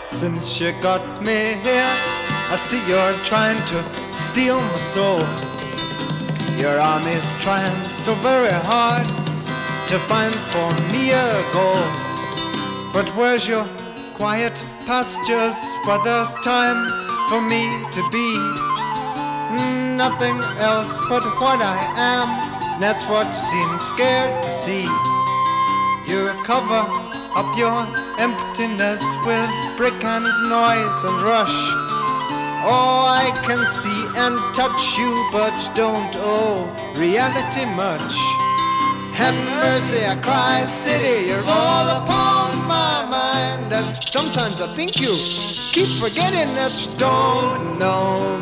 since you got me here. I see you're trying to steal my soul. Your army's trying so very hard to find for me a goal. But where's your quiet pastures where there's time for me to be? Nothing else but what I am, that's what you seem scared to see. You cover up your emptiness with brick and noise and rush. Oh, I can see and touch you, but don't owe reality much. Have mercy, I cry, city, you're all upon my mind. And sometimes I think you keep forgetting that you don't know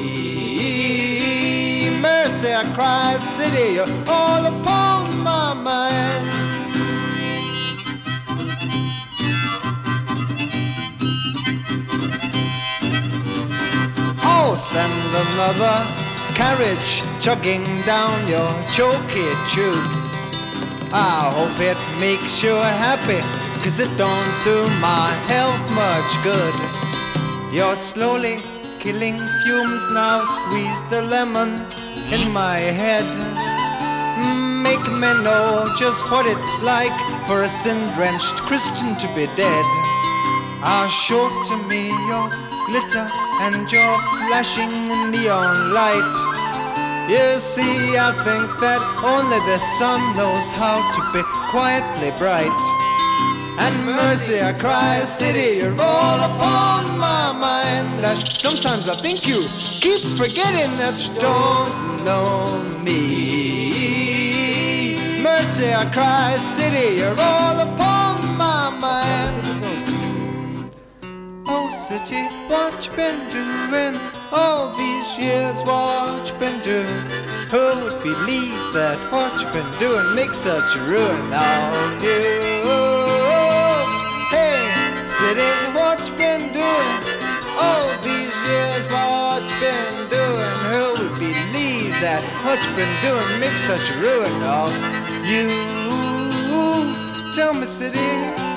me. Mercy, I cry, city, you're all upon my mind. Oh, send another carriage chugging down your choky tube. I hope it makes you happy, 'cause it don't do my health much good. You're slowly killing fumes now, squeeze the lemon in my head. Make me know just what it's like for a sin-drenched Christian to be dead. Show to me your glitter and your flashing neon light. You see, I think that only the sun knows how to be quietly bright. And mercy, I cry, city, you're all upon my mind. And sometimes I think you keep forgetting that you don't know me. Mercy, I cry, city, you're all upon my mind. Oh, city, what you been doing all these years? What you been doing? Who would believe that what you been doing makes such a ruin on you? Hey, city, what you been doing all these years? What you been doing? Who would believe that what you been doing makes such a ruin of you? Tell me, city.